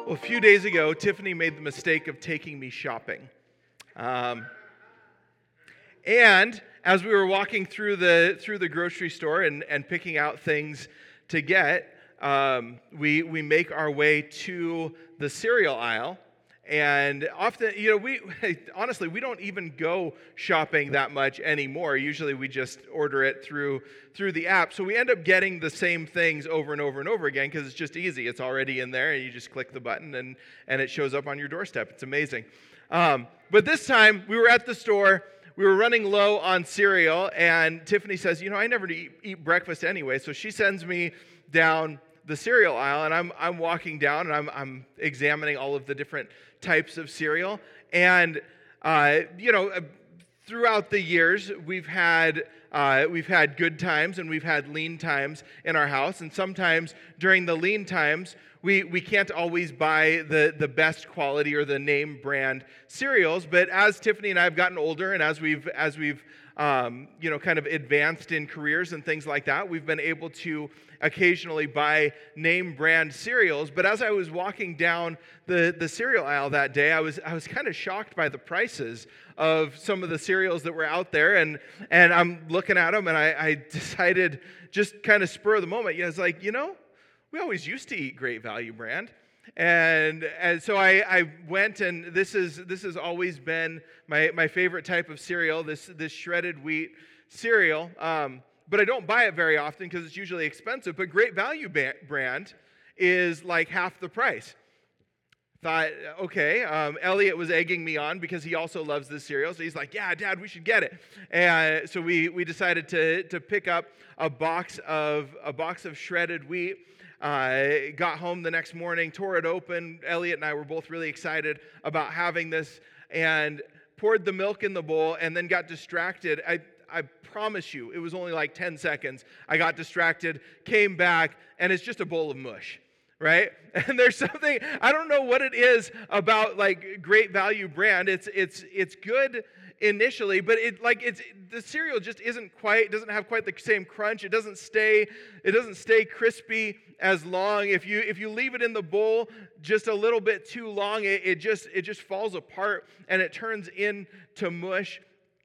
Well, a few days ago, Tiffany made the mistake of taking me shopping. And as we were walking through the grocery store and picking out things to get, we make our way to the cereal aisle. And often, we honestly, we don't even go shopping that much anymore. Usually we just order it through the app. So we end up getting the same things over and over and over again because it's just easy. It's already in there and you just click the button and it shows up on your doorstep. It's amazing. But this time we were at the store. We were running low on cereal and Tiffany says, I never eat breakfast anyway. So she sends me down the cereal aisle, and I'm walking down, and I'm examining all of the different types of cereal. And throughout the years, we've had good times and we've had lean times in our house. And sometimes during the lean times, we can't always buy the best quality or the name brand cereals. But as Tiffany and I have gotten older, and as we've kind of advanced in careers and things like that, we've been able to occasionally buy name brand cereals. But as I was walking down the cereal aisle that day, I was kind of shocked by the prices of some of the cereals that were out there. And I'm looking at them, and I decided, just kind of spur of the moment, I was like, we always used to eat Great Value brand. And so I went, and this has always been my favorite type of cereal, this shredded wheat cereal. But I don't buy it very often because it's usually expensive. But Great Value brand is like half the price. Thought, okay, Elliot was egging me on because he also loves this cereal. So he's like, yeah, Dad, we should get it. And so we decided to pick up a box of shredded wheat. Got home the next morning, tore it open. Elliot and I were both really excited about having this, and poured the milk in the bowl, and then got distracted. I promise you, it was only like 10 seconds. I got distracted, came back, and it's just a bowl of mush, right? And there's something, I don't know what it is about like Great Value brand. It's good initially, but the cereal just doesn't have quite the same crunch. It doesn't stay crispy as long. If you leave it in the bowl just a little bit too long, it just falls apart and it turns into mush.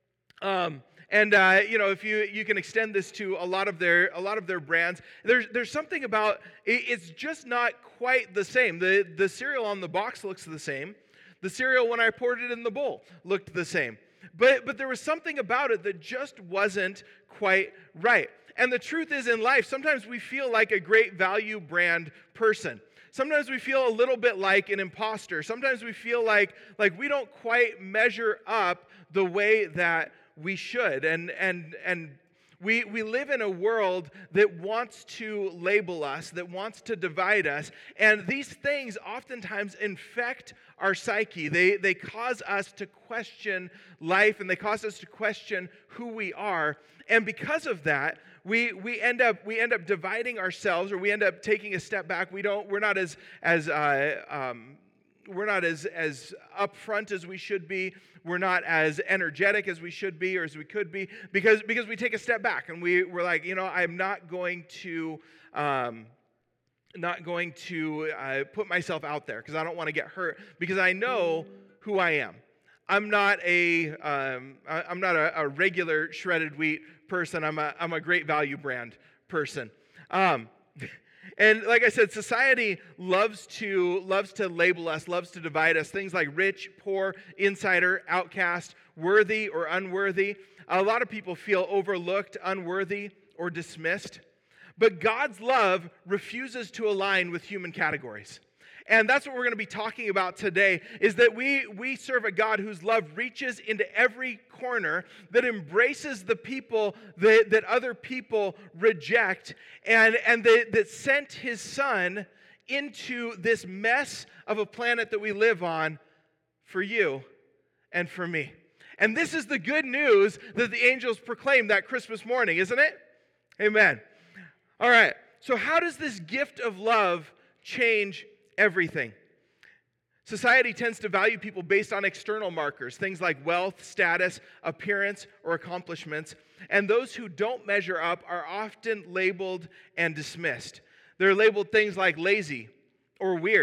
If you can extend this to a lot of their brands, there's something about it's just not quite the same. The cereal on the box looks the same. The cereal when I poured it in the bowl looked the same. But there was something about it that just wasn't quite right. And the truth is, in life, sometimes we feel like a Great Value brand person. Sometimes we feel a little bit like an imposter. Sometimes we feel like we don't quite measure up the way that we should. And we live in a world that wants to label us, that wants to divide us. And these things oftentimes infect our psyche. They cause us to question life, and they cause us to question who we are. And because of that, we end up dividing ourselves, or we end up taking a step back. We're not as upfront as we should be. We're not as energetic as we should be or as we could be because we take a step back and we're like, I'm not going to put myself out there because I don't want to get hurt because I know who I am. I'm not a regular shredded wheat person. I'm a Great Value brand person. And like I said, society loves to label us, loves to divide us. Things like rich, poor, insider, outcast, worthy or unworthy. A lot of people feel overlooked, unworthy, or dismissed. But God's love refuses to align with human categories. And that's what we're going to be talking about today, is that we serve a God whose love reaches into every corner, that embraces the people that other people reject, and that sent his son into this mess of a planet that we live on for you and for me. And this is the good news that the angels proclaimed that Christmas morning, isn't it? Amen. All right, so how does this gift of love change everything? Society tends to value people based on external markers, things like wealth, status, appearance, or accomplishments. And those who don't measure up are often labeled and dismissed. They're labeled things like lazy or weird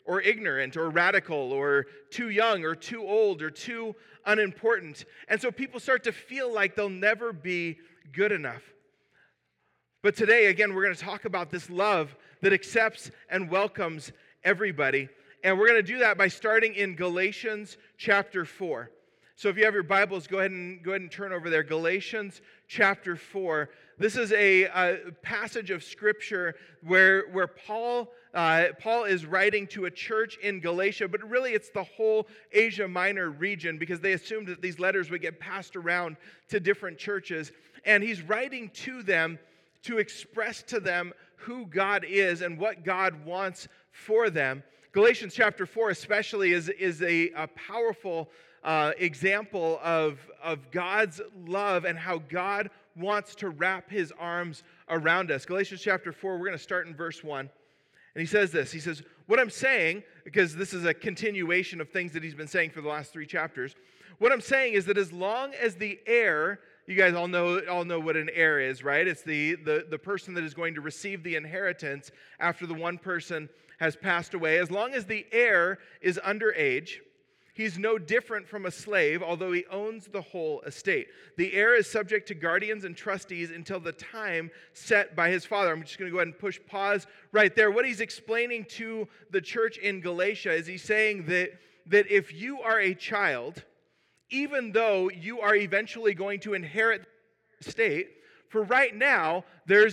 or ignorant or radical or too young or too old or too unimportant. And so people start to feel like they'll never be good enough. But today, again, we're going to talk about this love that accepts and welcomes everybody. And we're going to do that by starting in Galatians chapter 4. So if you have your Bibles, go ahead and turn over there. Galatians chapter 4. This is a passage of Scripture where Paul is writing to a church in Galatia, but really it's the whole Asia Minor region because they assumed that these letters would get passed around to different churches. And he's writing to them to express to them who God is and what God wants for them. Galatians chapter 4 especially is a powerful example of God's love and how God wants to wrap his arms around us. Galatians chapter 4, we're going to start in verse 1. And he says this. He says, what I'm saying, because this is a continuation of things that he's been saying for the last 3 chapters, what I'm saying is that as long as the heir, you guys all know what an heir is, right? It's the person that is going to receive the inheritance after the one person has passed away. As long as the heir is underage, he's no different from a slave, although he owns the whole estate. The heir is subject to guardians and trustees until the time set by his father. I'm just going to go ahead and push pause right there. What he's explaining to the church in Galatia is he's saying that if you are a child, even though you are eventually going to inherit the estate, for right now,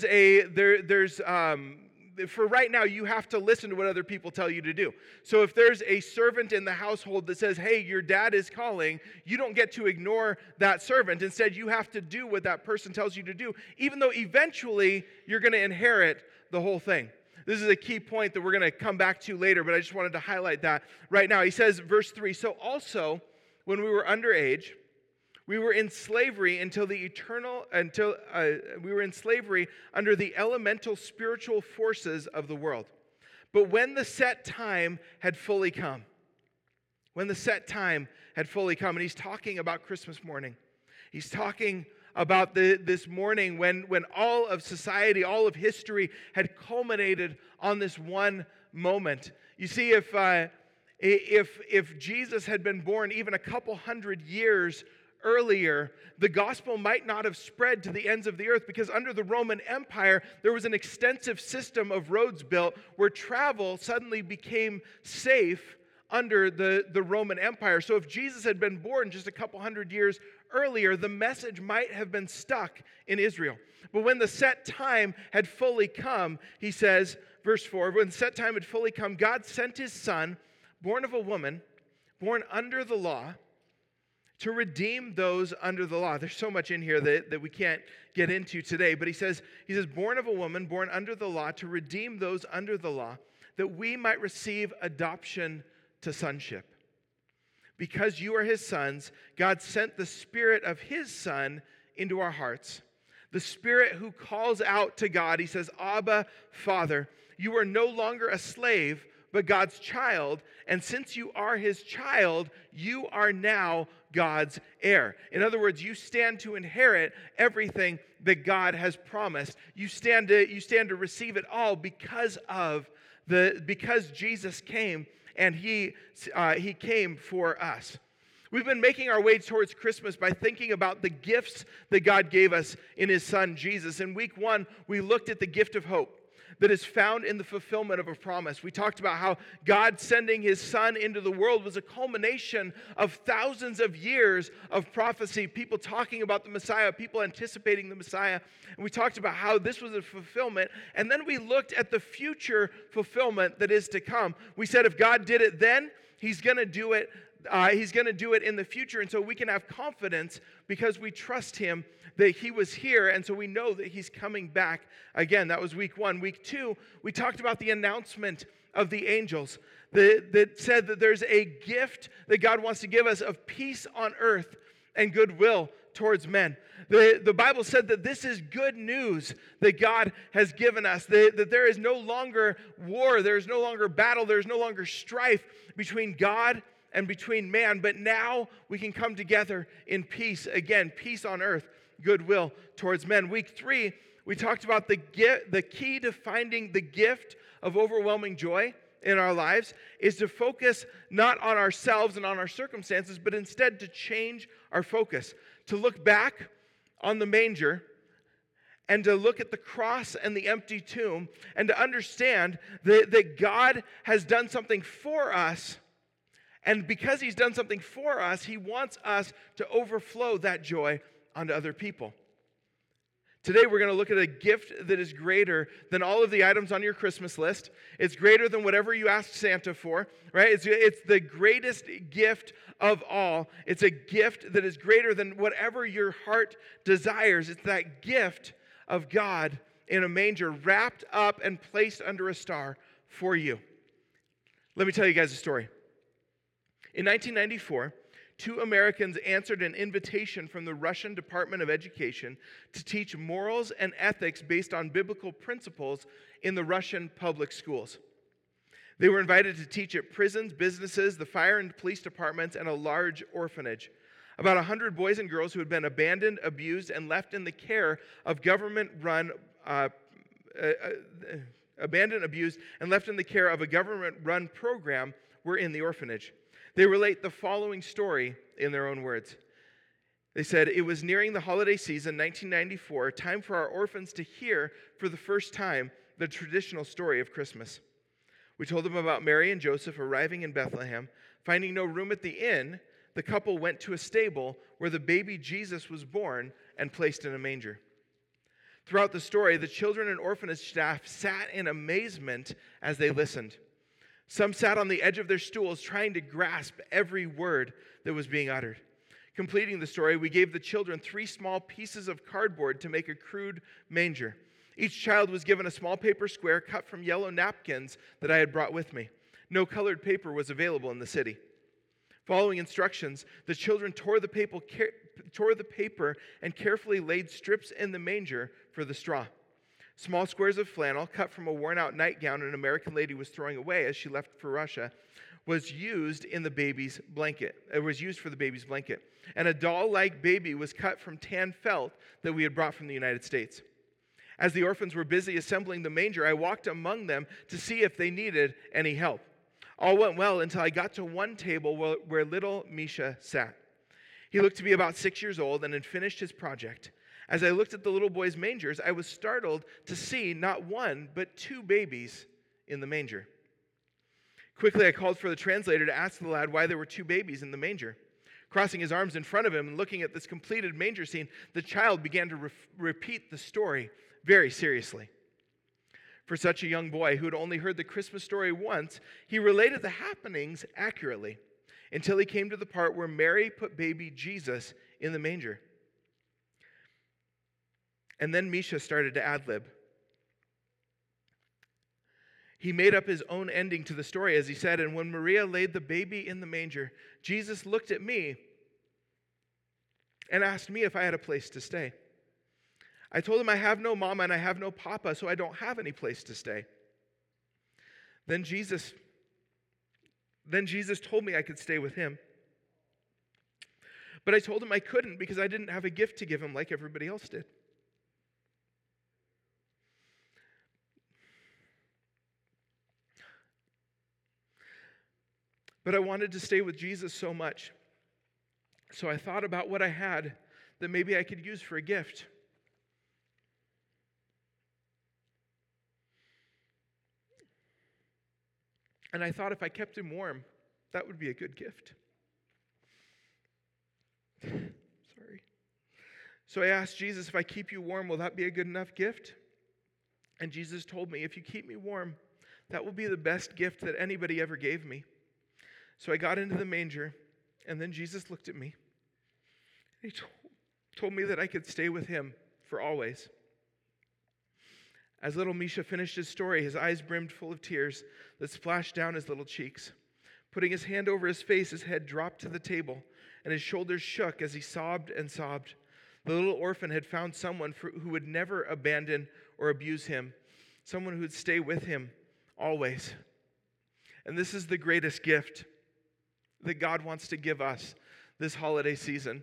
for right now, you have to listen to what other people tell you to do. So if there's a servant in the household that says, hey, your dad is calling, you don't get to ignore that servant. Instead, you have to do what that person tells you to do, even though eventually you're going to inherit the whole thing. This is a key point that we're going to come back to later, but I just wanted to highlight that right now. He says, verse 3, so also, when we were underage, we were in slavery under the elemental spiritual forces of the world. But when the set time had fully come, and he's talking about Christmas morning. He's talking about this morning when all of society, all of history had culminated on this one moment. You see, if Jesus had been born even a couple hundred years earlier, the gospel might not have spread to the ends of the earth because under the Roman Empire, there was an extensive system of roads built where travel suddenly became safe under the Roman Empire. So if Jesus had been born just a couple hundred years earlier, the message might have been stuck in Israel. But when the set time had fully come, he says, verse 4, when the set time had fully come, God sent his son, born of a woman, born under the law, to redeem those under the law. There's so much in here that we can't get into today, but he says, born of a woman, born under the law, to redeem those under the law, that we might receive adoption to sonship. Because you are his sons, God sent the Spirit of his Son into our hearts. The Spirit who calls out to God, he says, Abba, Father. You are no longer a slave, but God's child. And since you are his child, you are now God's heir. In other words, you stand to inherit everything that God has promised. You stand to receive it all because Jesus came and he came for us. We've been making our way towards Christmas by thinking about the gifts that God gave us in his son Jesus. In week 1, we looked at the gift of hope that is found in the fulfillment of a promise. We talked about how God sending his son into the world was a culmination of thousands of years of prophecy, people talking about the Messiah, people anticipating the Messiah. And we talked about how this was a fulfillment. And then we looked at the future fulfillment that is to come. We said if God did it then, he's going to do it. He's going to do it in the future. And so we can have confidence because we trust him that he was here. And so we know that he's coming back again. That was week 1. Week 2, we talked about the announcement of the angels that said that there's a gift that God wants to give us of peace on earth and goodwill towards men. The Bible said that this is good news that God has given us, that there is no longer war, there is no longer battle, there is no longer strife between God and between man, but now we can come together in peace. Again, peace on earth, goodwill towards men. Week 3, we talked about the key to finding the gift of overwhelming joy in our lives is to focus not on ourselves and on our circumstances, but instead to change our focus, to look back on the manger and to look at the cross and the empty tomb and to understand that God has done something for us. And because he's done something for us, he wants us to overflow that joy onto other people. Today we're going to look at a gift that is greater than all of the items on your Christmas list. It's greater than whatever you asked Santa for, right? It's the greatest gift of all. It's a gift that is greater than whatever your heart desires. It's that gift of God in a manger, wrapped up and placed under a star for you. Let me tell you guys a story. In 1994, 2 Americans answered an invitation from the Russian Department of Education to teach morals and ethics based on biblical principles in the Russian public schools. They were invited to teach at prisons, businesses, the fire and police departments, and a large orphanage. About 100 boys and girls who had been abandoned, abused, and left in the care of government-run program were in the orphanage. They relate the following story in their own words. They said, "It was nearing the holiday season, 1994, time for our orphans to hear for the first time the traditional story of Christmas. We told them about Mary and Joseph arriving in Bethlehem. Finding no room at the inn, the couple went to a stable where the baby Jesus was born and placed in a manger. Throughout the story, the children and orphanage staff sat in amazement as they listened. Some sat on the edge of their stools trying to grasp every word that was being uttered. Completing the story, we gave the children 3 small pieces of cardboard to make a crude manger. Each child was given a small paper square cut from yellow napkins that I had brought with me. No colored paper was available in the city. Following instructions, the children tore the paper and carefully laid strips in the manger for the straw. Small squares of flannel, cut from a worn-out nightgown an American lady was throwing away as she left for Russia, was used for the baby's blanket. And a doll-like baby was cut from tan felt that we had brought from the United States. As the orphans were busy assembling the manger, I walked among them to see if they needed any help. All went well until I got to one table where little Misha sat. He looked to be about 6 years old and had finished his project. As I looked at the little boy's mangers, I was startled to see not one, but 2 babies in the manger. Quickly, I called for the translator to ask the lad why there were 2 babies in the manger. Crossing his arms in front of him and looking at this completed manger scene, the child began to repeat the story very seriously. For such a young boy who had only heard the Christmas story once, he related the happenings accurately until he came to the part where Mary put baby Jesus in the manger. And then Misha started to ad-lib. He made up his own ending to the story as he said, "And when Maria laid the baby in the manger, Jesus looked at me and asked me if I had a place to stay. I told him I have no mama and I have no papa, so I don't have any place to stay. Then Jesus told me I could stay with him. But I told him I couldn't because I didn't have a gift to give him like everybody else did. But I wanted to stay with Jesus so much, so I thought about what I had that maybe I could use for a gift. And I thought if I kept him warm, that would be a good gift." Sorry. "So I asked Jesus, if I keep you warm, will that be a good enough gift? And Jesus told me, if you keep me warm, that will be the best gift that anybody ever gave me. So I got into the manger, and then Jesus looked at me. He told me that I could stay with him for always." As little Misha finished his story, his eyes brimmed full of tears that splashed down his little cheeks. Putting his hand over his face, his head dropped to the table, and his shoulders shook as he sobbed and sobbed. The little orphan had found someone who would never abandon or abuse him, someone who would stay with him always. And this is the greatest gift that God wants to give us this holiday season.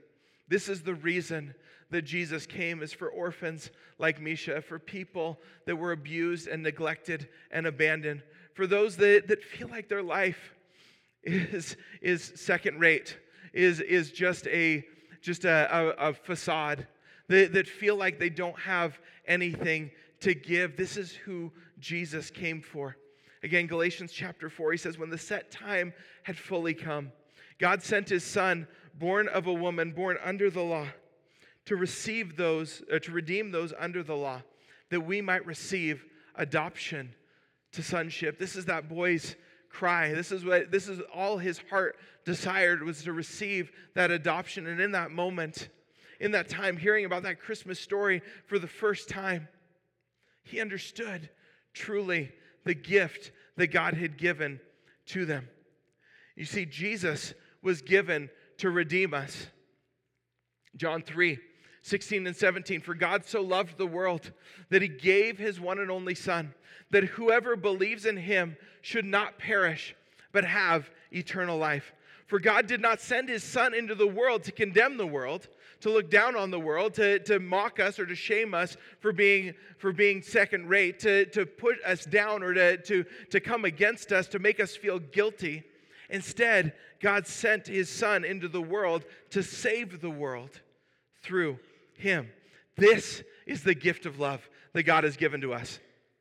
This is the reason that Jesus came, is for orphans like Misha, for people that were abused and neglected and abandoned, for those that feel like their life is second rate, is just a facade, that feel like they don't have anything to give. This is who Jesus came for. Again, Galatians chapter 4, he says, when the set time had fully come, God sent his Son, born of a woman, born under the law, to redeem those under the law, that we might receive adoption to sonship. This is that boy's cry. This is all his heart desired, was to receive that adoption. And in that moment, in that time, hearing about that Christmas story for the first time, he understood truly the gift that God had given to them. You see, Jesus was given to redeem us. John 3:16 and 17, for God so loved the world that he gave his one and only Son, that whoever believes in him should not perish, but have eternal life. For God did not send his Son into the world to condemn the world, to look down on the world, to mock us or to shame us for being second rate, to put us down or to come against us, to make us feel guilty. Instead, God sent his Son into the world to save the world through him. This is the gift of love that God has given to us.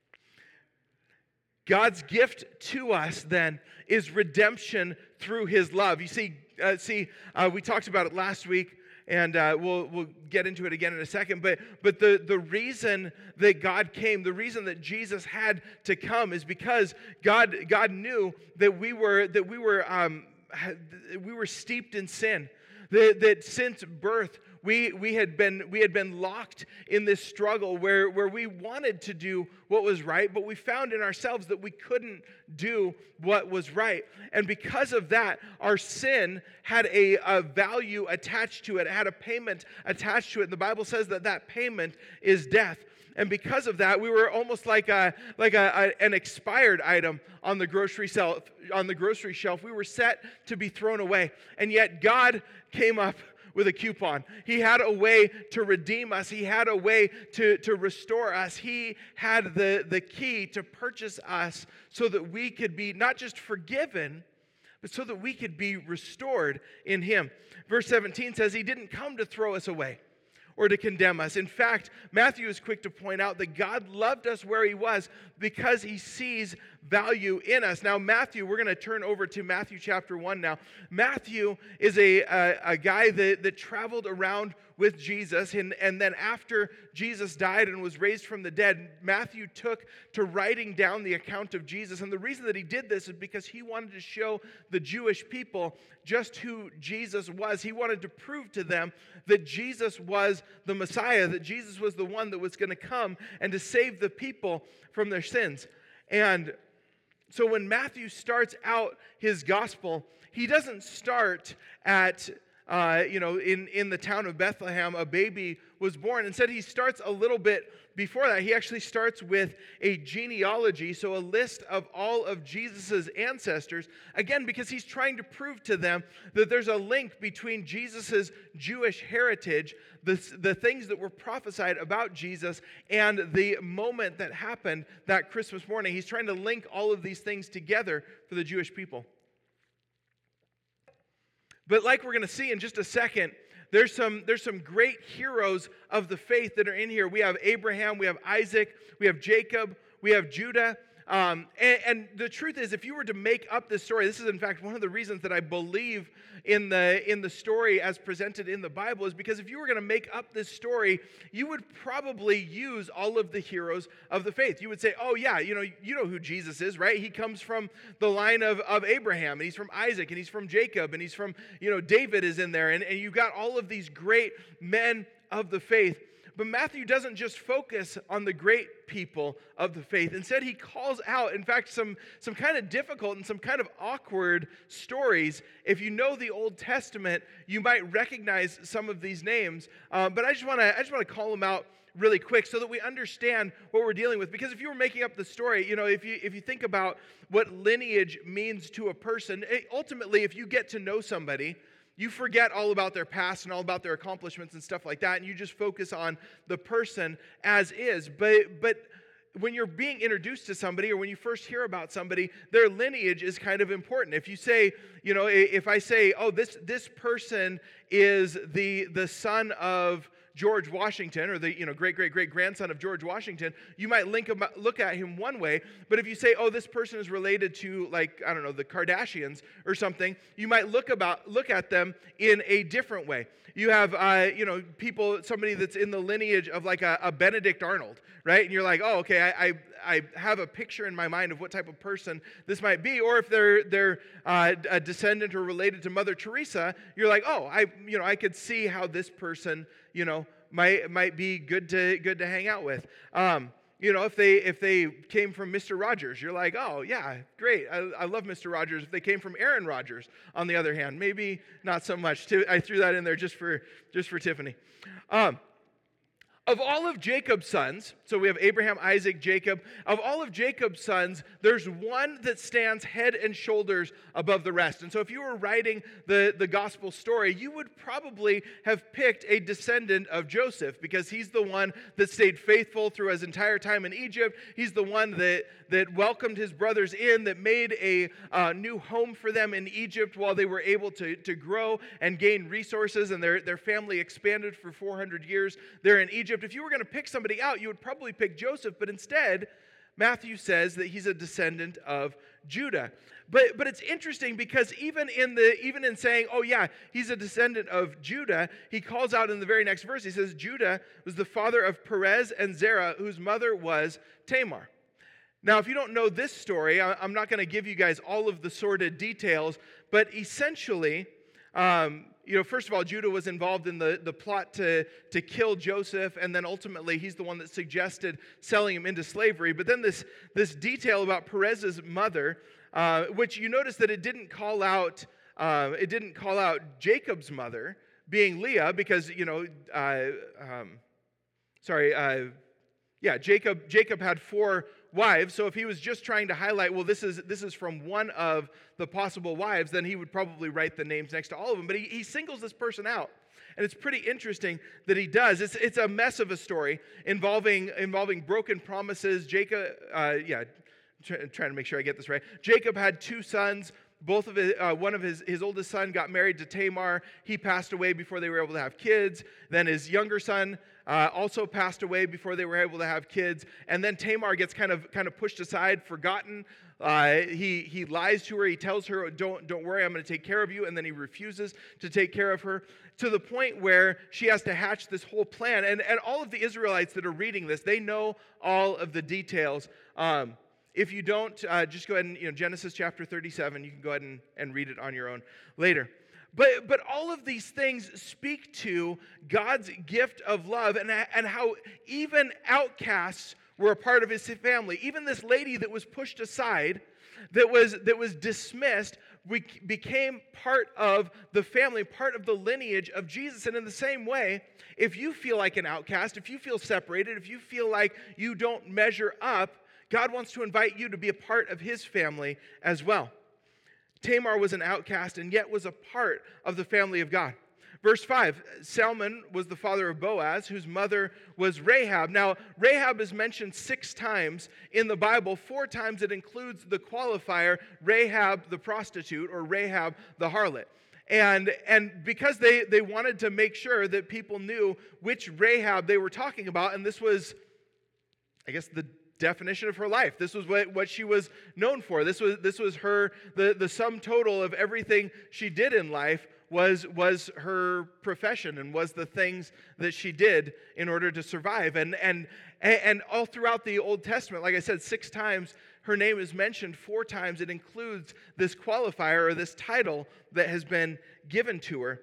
God's gift to us, then, is redemption through his love. You see, we talked about it last week, and we'll get into it again in a second. But the reason that God came, the reason that Jesus had to come, is because God knew that we were steeped in sin. That since birth we had been locked in this struggle where we wanted to do what was right, but we found in ourselves that we couldn't do what was right. And because of that, our sin had a value attached to it. It had a payment attached to it. And the Bible says that payment is death. And because of that, we were almost like an expired item on the grocery shelf. We were set to be thrown away. And yet God came up with a coupon. He had a way to redeem us. He had a way to restore us. He had the key to purchase us so that we could be not just forgiven, but so that we could be restored in him. Verse 17 says he didn't come to throw us away or to condemn us. In fact, Matthew is quick to point out that God loved us where he was because he sees value in us. Now, Matthew, we're going to turn over to Matthew chapter 1 now. Matthew is a guy that traveled around with Jesus, and then after Jesus died and was raised from the dead, Matthew took to writing down the account of Jesus. And the reason that he did this is because he wanted to show the Jewish people just who Jesus was. He wanted to prove to them that Jesus was the Messiah, that Jesus was the one that was going to come and to save the people from their sins. And so when Matthew starts out his gospel, he doesn't start at in the town of Bethlehem, a baby was born. Instead, he starts a little bit before that. He actually starts with a genealogy, so a list of all of Jesus' ancestors, again, because he's trying to prove to them that there's a link between Jesus' Jewish heritage, the things that were prophesied about Jesus, and the moment that happened that Christmas morning. He's trying to link all of these things together for the Jewish people. But like we're going to see in just a second, there's some great heroes of the faith that are in here. We have Abraham, we have Isaac, we have Jacob, we have Judah. And the truth is, if you were to make up this story, this is in fact one of the reasons that I believe in the story as presented in the Bible, is because if you were going to make up this story, you would probably use all of the heroes of the faith. You would say, oh yeah, you know who Jesus is, right? He comes from the line of Abraham, and he's from Isaac, and he's from Jacob, and he's from, David is in there, and you've got all of these great men of the faith. But Matthew doesn't just focus on the great people of the faith. Instead, he calls out, in fact, some kind of difficult and some kind of awkward stories. If you know the Old Testament, you might recognize some of these names. But I just want to call them out really quick so that we understand what we're dealing with. Because if you were making up the story, if you think about what lineage means to a person, ultimately, if you get to know somebody, you forget all about their past and all about their accomplishments and stuff like that, and you just focus on the person as is. But when you're being introduced to somebody, or when you first hear about somebody, their lineage is kind of important. If you say, if I say, oh, this person is the son of George Washington, or the great-great-great-grandson of George Washington, you might look at him one way. But if you say, oh, this person is related to, like, I don't know, the Kardashians or something, you might look at them in a different way. You have somebody that's in the lineage of like a Benedict Arnold, right? And you're like, oh, okay, I have a picture in my mind of what type of person this might be. Or if they're a descendant or related to Mother Teresa, you're like, oh, I could see how this person, might be good to hang out with. If they came from Mr. Rogers, you're like, oh yeah, great. I love Mr. Rogers. If they came from Aaron Rodgers, on the other hand, maybe not so much. I threw that in there just for Tiffany. Of all of Jacob's sons, so we have Abraham, Isaac, Jacob. Of all of Jacob's sons, there's one that stands head and shoulders above the rest. And so if you were writing the gospel story, you would probably have picked a descendant of Joseph, because he's the one that stayed faithful through his entire time in Egypt. He's the one that welcomed his brothers in, that made a new home for them in Egypt while they were able to grow and gain resources, and their family expanded for 400 years there in Egypt. If you were going to pick somebody out, you would probably pick Joseph, but instead, Matthew says that he's a descendant of Judah. But it's interesting, because even in saying, oh yeah, he's a descendant of Judah, he calls out in the very next verse, he says, Judah was the father of Perez and Zerah, whose mother was Tamar. Now, if you don't know this story, I'm not going to give you guys all of the sordid details, but essentially, first of all, Judah was involved in the plot to kill Joseph, and then ultimately he's the one that suggested selling him into slavery. But then this detail about Perez's mother, which you notice that it didn't call out Jacob's mother being Leah, because Jacob had 4 wives. So if he was just trying to highlight, well, this is from one of the possible wives, then he would probably write the names next to all of them. But he singles this person out, and it's pretty interesting that he does. It's a mess of a story involving broken promises. Jacob, trying to make sure I get this right. Jacob had 2 sons. Both of one of his oldest son got married to Tamar. He passed away before they were able to have kids. Then his younger son also passed away before they were able to have kids. And then Tamar gets kind of pushed aside, forgotten. He lies to her. He tells her, "Don't worry, I'm going to take care of you." And then he refuses to take care of her, to the point where she has to hatch this whole plan. And all of the Israelites that are reading this, they know all of the details. If you don't, just go ahead and, Genesis chapter 37, you can go ahead and read it on your own later. But all of these things speak to God's gift of love, and how even outcasts were a part of his family. Even this lady that was pushed aside, that was dismissed, became part of the family, part of the lineage of Jesus. And in the same way, if you feel like an outcast, if you feel separated, if you feel like you don't measure up, God wants to invite you to be a part of his family as well. Tamar was an outcast and yet was a part of the family of God. Verse 5, Salmon was the father of Boaz, whose mother was Rahab. Now, Rahab is mentioned 6 times in the Bible. 4 times it includes the qualifier Rahab the prostitute, or Rahab the harlot. And because they wanted to make sure that people knew which Rahab they were talking about, and this was, I guess, the definition of her life. This was what she was known for. This was her, the sum total of everything she did in life was her profession, and was the things that she did in order to survive. And all throughout the Old Testament, like I said, 6 times her name is mentioned. 4 times it includes this qualifier, or this title that has been given to her.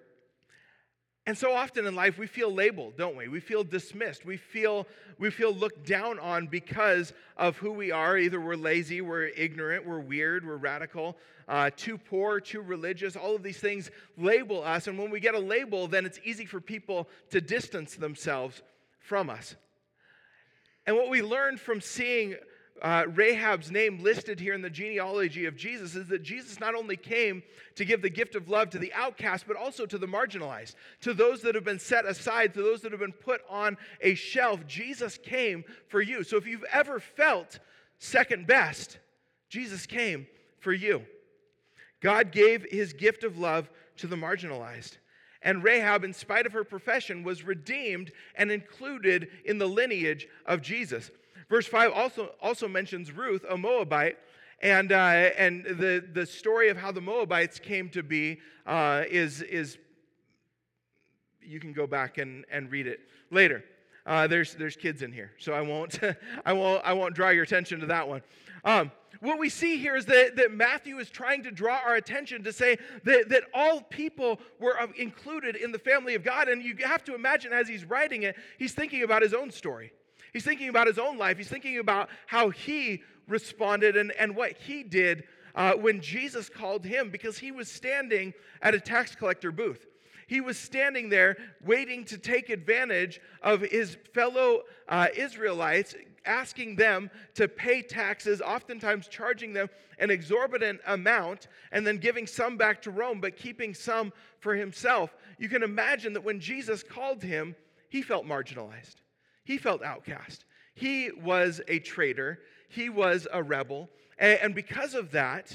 And so often in life we feel labeled, don't we? We feel dismissed. We feel looked down on because of who we are. Either we're lazy, we're ignorant, we're weird, we're radical, too poor, too religious. All of these things label us. And when we get a label, then it's easy for people to distance themselves from us. And what we learned from seeing Rahab's name listed here in the genealogy of Jesus is that Jesus not only came to give the gift of love to the outcast, but also to the marginalized, to those that have been set aside, to those that have been put on a shelf. Jesus came for you. So if you've ever felt second best, Jesus came for you. God gave his gift of love to the marginalized. And Rahab, in spite of her profession, was redeemed and included in the lineage of Jesus. Verse 5 also mentions Ruth, a Moabite, and the story of how the Moabites came to be is you can go back and read it later. There's kids in here, so I won't draw your attention to that one. What we see here is that Matthew is trying to draw our attention to say that all people were included in the family of God, and you have to imagine as he's writing it, he's thinking about his own story. He's thinking about his own life. He's thinking about how he responded and what he did when Jesus called him, because he was standing at a tax collector booth. He was standing there waiting to take advantage of his fellow Israelites, asking them to pay taxes, oftentimes charging them an exorbitant amount, and then giving some back to Rome, but keeping some for himself. You can imagine that when Jesus called him, he felt marginalized. He felt outcast. He was a traitor. He was a rebel. And because of that,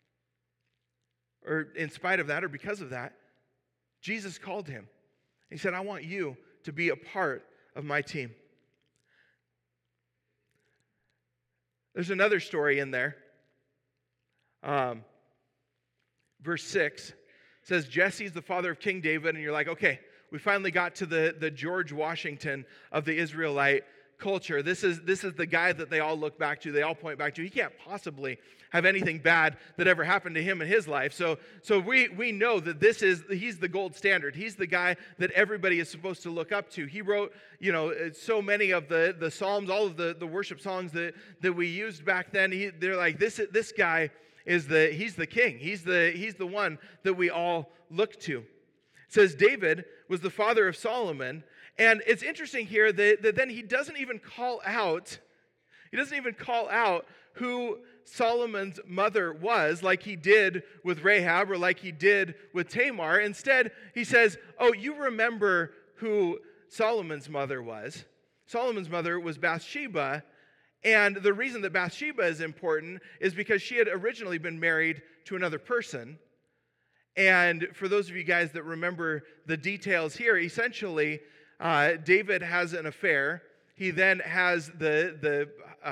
or in spite of that, or because of that, Jesus called him. He said, I want you to be a part of my team. There's another story in there. Verse 6 says, Jesse's the father of King David, and you're like, okay, we finally got to the George Washington of the Israelite culture. This is the guy that they all look back to, they all point back to. He can't possibly have anything bad that ever happened to him in his life. So we know that he's the gold standard. He's the guy that everybody is supposed to look up to. He wrote, so many of the Psalms, all of the worship songs that we used back then. They're like, this guy he's the king. He's the one that we all look to. It says David was the father of Solomon, and it's interesting here that then he doesn't even call out who Solomon's mother was, like he did with Rahab or like he did with Tamar. Instead, he says, oh, you remember who Solomon's mother was. Solomon's mother was Bathsheba, and the reason that Bathsheba is important is because she had originally been married to another person. And for those of you guys that remember the details here, essentially, David has an affair. He then has the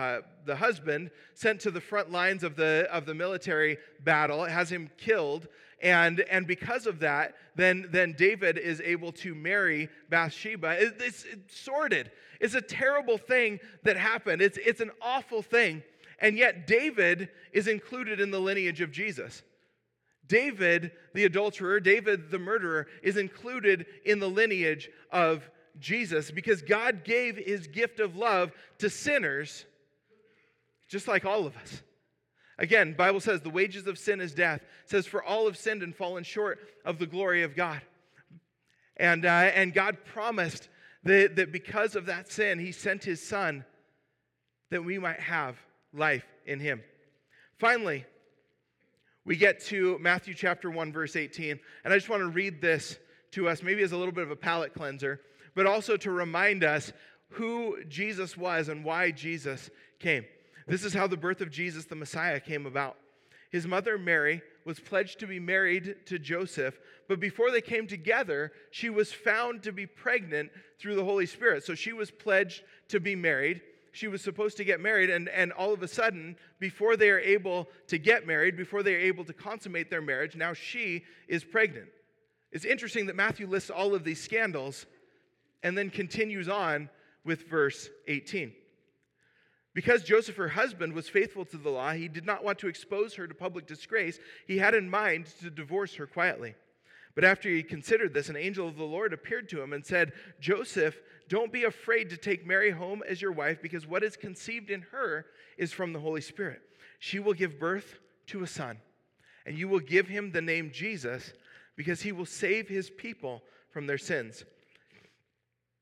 husband sent to the front lines of the military battle, has him killed, and because of that, then David is able to marry Bathsheba. It's sordid. It's a terrible thing that happened. It's an awful thing, and yet David is included in the lineage of Jesus. David, the adulterer, David, the murderer, is included in the lineage of Jesus because God gave his gift of love to sinners just like all of us. Again, the Bible says the wages of sin is death. It says for all have sinned and fallen short of the glory of God. And God promised that because of that sin, he sent his son that we might have life in him. Finally, we get to Matthew chapter 1, verse 18, and I just want to read this to us, maybe as a little bit of a palate cleanser, but also to remind us who Jesus was and why Jesus came. This is how the birth of Jesus, the Messiah, came about. His mother, Mary, was pledged to be married to Joseph, but before they came together, she was found to be pregnant through the Holy Spirit. So she was pledged to be married. She was supposed to get married, and all of a sudden, before they are able to get married, before they are able to consummate their marriage, now she is pregnant. It's interesting that Matthew lists all of these scandals and then continues on with verse 18. Because Joseph, her husband, was faithful to the law, he did not want to expose her to public disgrace. He had in mind to divorce her quietly. But after he considered this, an angel of the Lord appeared to him and said, Joseph, don't be afraid to take Mary home as your wife, because what is conceived in her is from the Holy Spirit. She will give birth to a son, and you will give him the name Jesus, because he will save his people from their sins.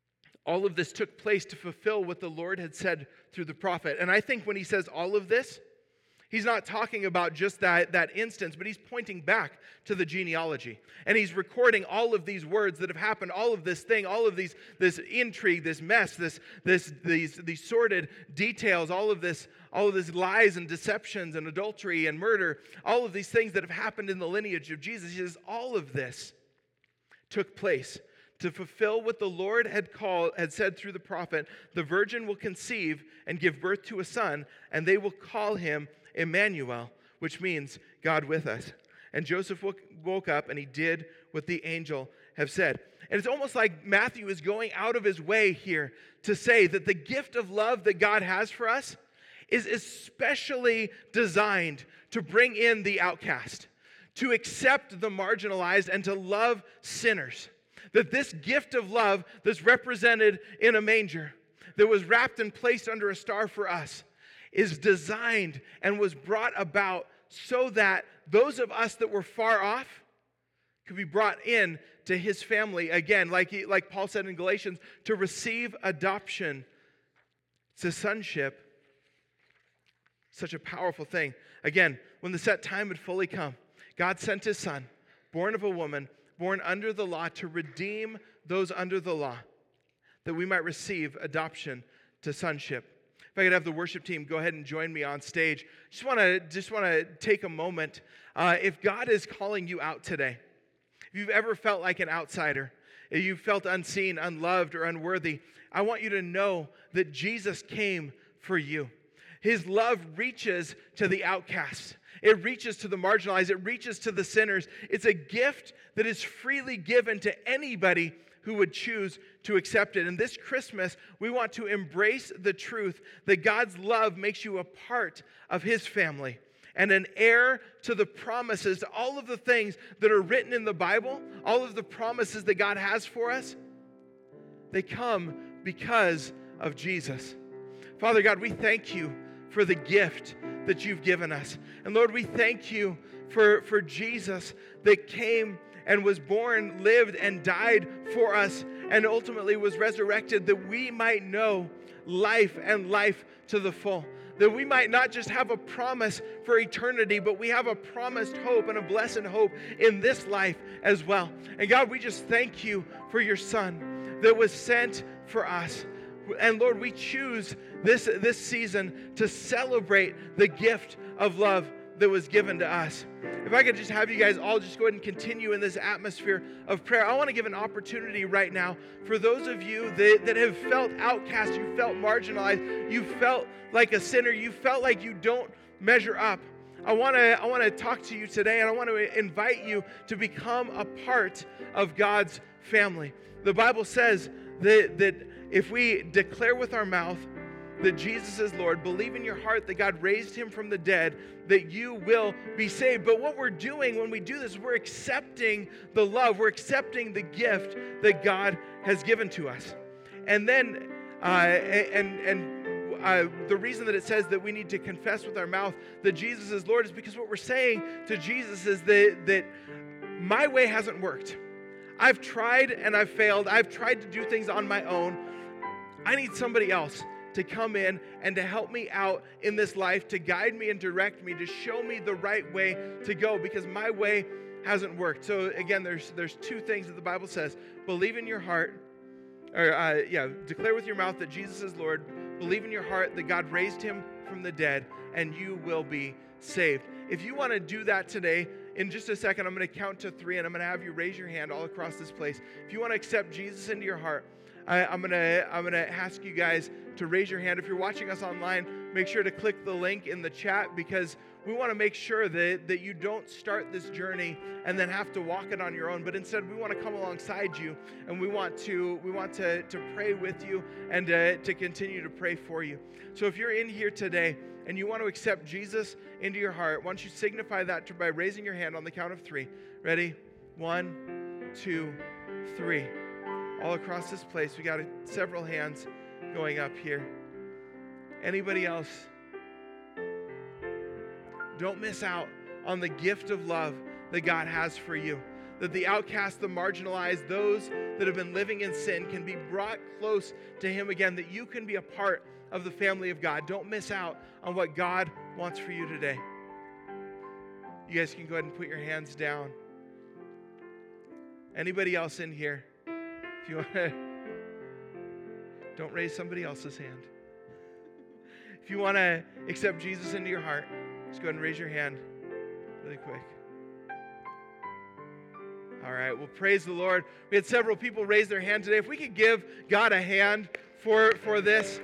All of this took place to fulfill what the Lord had said through the prophet. And I think when he says all of this, he's not talking about just that instance, but he's pointing back to the genealogy. And he's recording all of these words that have happened, all of this thing, all of this intrigue, this mess, these sordid details, all of this lies and deceptions and adultery and murder, all of these things that have happened in the lineage of Jesus. He says all of this took place to fulfill what the Lord had said through the prophet. The virgin will conceive and give birth to a son, and they will call him Emmanuel, which means God with us. And Joseph woke up and he did what the angel had said. And it's almost like Matthew is going out of his way here to say that the gift of love that God has for us is especially designed to bring in the outcast, to accept the marginalized, and to love sinners. That this gift of love that's represented in a manger, that was wrapped and placed under a star for us, is designed and was brought about so that those of us that were far off could be brought in to his family again, like Paul said in Galatians, to receive adoption to sonship. Such a powerful thing. Again, when the set time had fully come, God sent his son, born of a woman, born under the law, to redeem those under the law, that we might receive adoption to sonship. If I could have the worship team go ahead and join me on stage. Just want to take a moment. If God is calling you out today, if you've ever felt like an outsider, if you felt unseen, unloved, or unworthy, I want you to know that Jesus came for you. His love reaches to the outcast. It reaches to the marginalized. It reaches to the sinners. It's a gift that is freely given to anybody who would choose to accept it. And this Christmas, we want to embrace the truth that God's love makes you a part of his family and an heir to the promises, to all of the things that are written in the Bible, all of the promises that God has for us. They come because of Jesus. Father God, we thank you for the gift that you've given us. And Lord, we thank you for Jesus that came and was born, lived, and died for us, and ultimately was resurrected that we might know life and life to the full. That we might not just have a promise for eternity, but we have a promised hope and a blessed hope in this life as well. And God, we just thank you for your Son that was sent for us. And Lord, we choose this season to celebrate the gift of love that was given to us. If I could just have you guys all just go ahead and continue in this atmosphere of prayer. I want to give an opportunity right now for those of you that have felt outcast, you felt marginalized, you felt like a sinner, you felt like you don't measure up. I want to talk to you today, and I want to invite you to become a part of God's family. The Bible says that if we declare with our mouth that Jesus is Lord, believe in your heart that God raised him from the dead, that you will be saved. But what we're doing when we do this, we're accepting the love, we're accepting the gift that God has given to us. And then, the reason that it says that we need to confess with our mouth that Jesus is Lord is because what we're saying to Jesus is that my way hasn't worked. I've tried and I've failed. I've tried to do things on my own. I need somebody else to come in and to help me out in this life, to guide me and direct me, to show me the right way to go, because my way hasn't worked. So again, there's two things that the Bible says. Believe in your heart, declare with your mouth that Jesus is Lord. Believe in your heart that God raised him from the dead, and you will be saved. If you want to do that today, in just a second, I'm going to count to 3, and I'm going to have you raise your hand all across this place. If you want to accept Jesus into your heart, I'm gonna ask you guys to raise your hand. If you're watching us online, make sure to click the link in the chat, because we want to make sure that you don't start this journey and then have to walk it on your own, but instead we want to come alongside you, and we want to pray with you and to continue to pray for you. So if you're in here today and you want to accept Jesus into your heart, why don't you signify that by raising your hand on the count of 3. Ready? 1, 2, 3. All across this place, we got several hands going up here. Anybody else? Don't miss out on the gift of love that God has for you. that the outcast, the marginalized, those that have been living in sin can be brought close to him again, that you can be a part of the family of God. Don't miss out on what God wants for you today. You guys can go ahead and put your hands down. Anybody else in here? If you want to, don't raise somebody else's hand. If you want to accept Jesus into your heart, just go ahead and raise your hand really quick. All right, well, praise the Lord. We had several people raise their hand today. If we could give God a hand for this.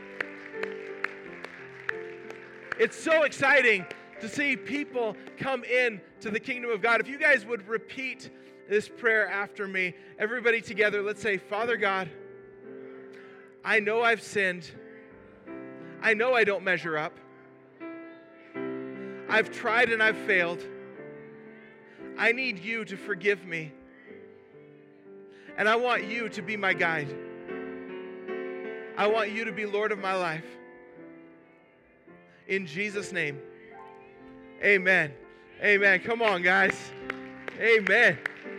It's so exciting to see people come in to the kingdom of God. If you guys would repeat this prayer after me, everybody together, let's say, Father God, I know I've sinned. I know I don't measure up. I've tried and I've failed. I need you to forgive me. And I want you to be my guide. I want you to be Lord of my life. In Jesus' name, amen. Amen. Come on, guys. Amen.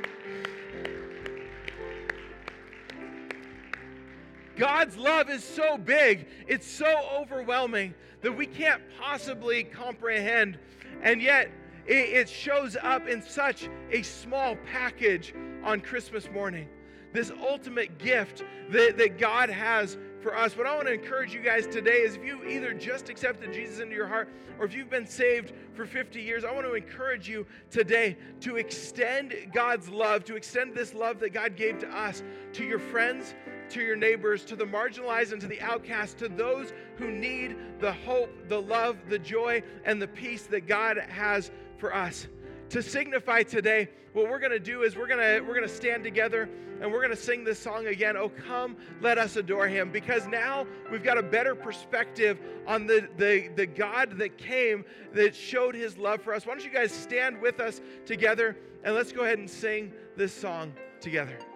God's love is so big, it's so overwhelming that we can't possibly comprehend, and yet it shows up in such a small package on Christmas morning. This ultimate gift that God has for us. What I want to encourage you guys today is if you either just accepted Jesus into your heart or if you've been saved for 50 years, I want to encourage you today to extend God's love, to extend this love that God gave to us, to your friends, to your neighbors, to the marginalized and to the outcast, to those who need the hope, the love, the joy, and the peace that God has for us. To signify today, what we're going to do is we're going to stand together and we're going to sing this song again, Oh Come, Let Us Adore Him, because now we've got a better perspective on the God that came, that showed His love for us. Why don't you guys stand with us together and let's go ahead and sing this song together.